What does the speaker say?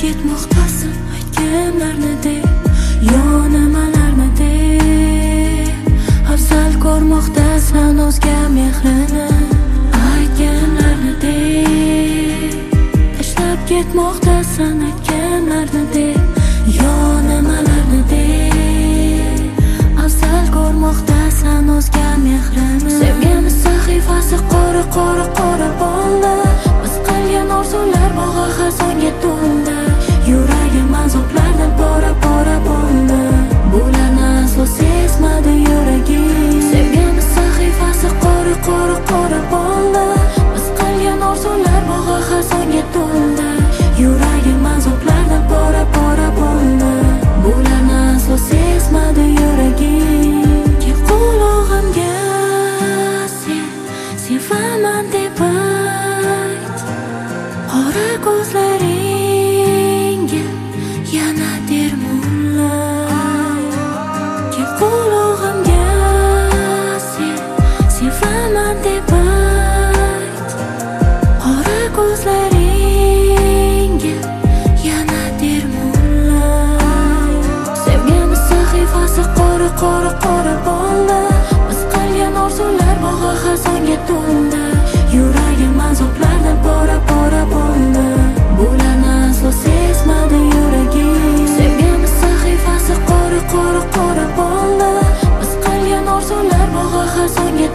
ketmoqdasan aytganlarni deb, yo'nimalarni deb, afzal ko'rmoqdasan o'zga mehrini aytganlarni deb, tashlab ketmoqdasan aytganlarni deb, yo'nimalarni deb, afzal ko'rmoqdasan o'zga mehrini. Sevgani sahifasi qora qora qora bo'ldi, biz qilgan orzular bog'i xazonga to'ldi, yuragim azoblardan pora pora bo'ldi, bularni aslo sezmadi yuragim. Sevgani sahifasi qora qora qora bo'ldi, biz qilgan orzular bog'i xazonga to'ldi, yuragim azoblardan pora pora bo'ldi, bularni aslo sezmadi yuragim. Kel qulog'imga sen sevaman deb ayt, qora ko'zlaringga yana termulay. Kel qulog'imga sen sevaman deb ayt, qora ko'zlaringga yana termulay. Sevgani sahifasi qora qora qora bo'ldi, biz qilgan orzular bog'i xazonga to'ldi, yuragim azoblardan pora pora bo'ldi, bularni aslo sezmadi yuragim. Sevgani sahifasi qora qora qora bo'ldi, biz qilgan orzular bog'i xazonga